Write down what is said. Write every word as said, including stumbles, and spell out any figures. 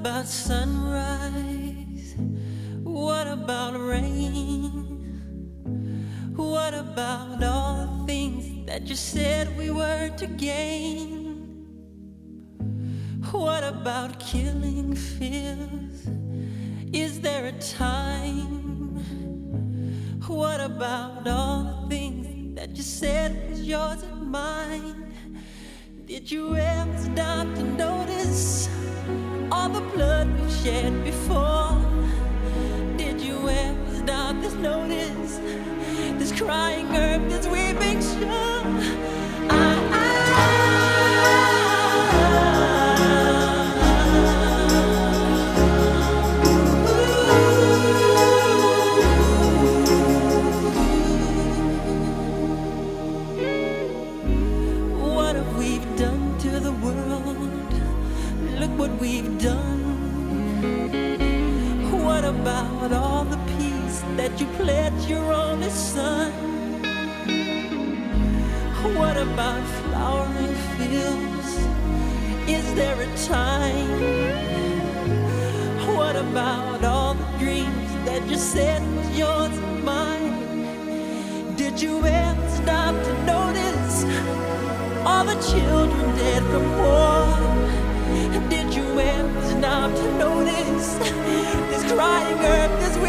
about sunrise? What about rain? What about all the things that you said we were to gain? What about killing fears? Is there a time? What about all the things that you said was yours and mine? Did you ever stop to notice all the blood we've shed before? Did you ever stop to notice this crying earth, this weeping shore? I, I, what have we done to the world? Look what we've done. What about all the peace that you pledged your only son? What about flowering fields? Is there a time? What about all the dreams that you said was yours and mine? Did you ever stop to notice all the children dead from war? Did you ever stop to notice this crying earth, this